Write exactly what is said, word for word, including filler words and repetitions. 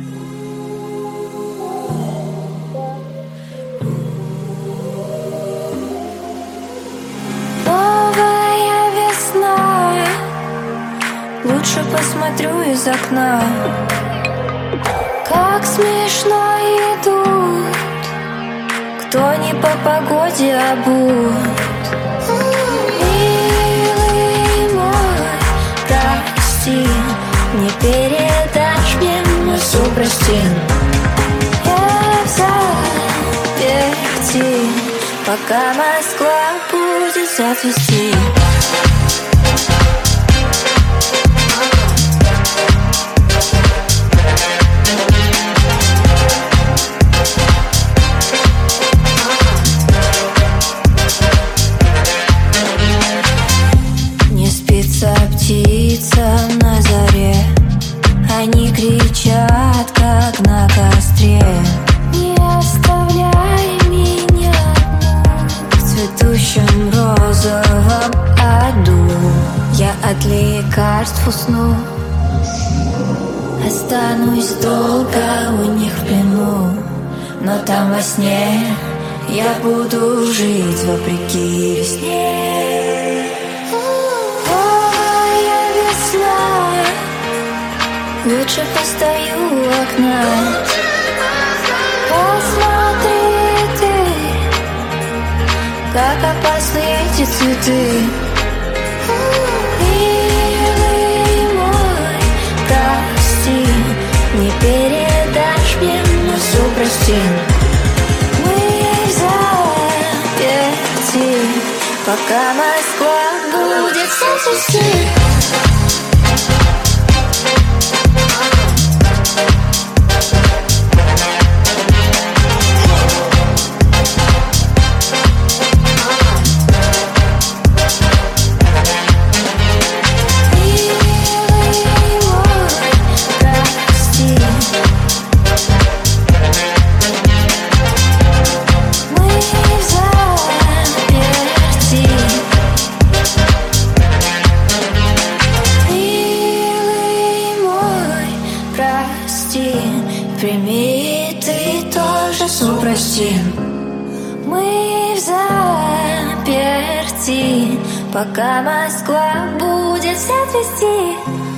Новая весна, лучше посмотрю из окна. Как смешно идут, кто не по погоде обут. Милый мой, прости, не передашь мне мой супростин. Я заперти, пока Москва будет цвести. Птица на заре, они кричат, как на костре. Не оставляй меня одну в цветущем розовом аду. Я от лекарств усну, останусь долго у них в плену. Но там во сне я буду жить вопреки весне. Лучше постою у окна. Посмотри ты, как опасны эти цветы. Милый мой, прости, не передашь мне мой супростин. Мы заперти, пока Москва будет цвести. Прими и ты тоже супростин. Мы в заперти, пока Москва будет вся цвести.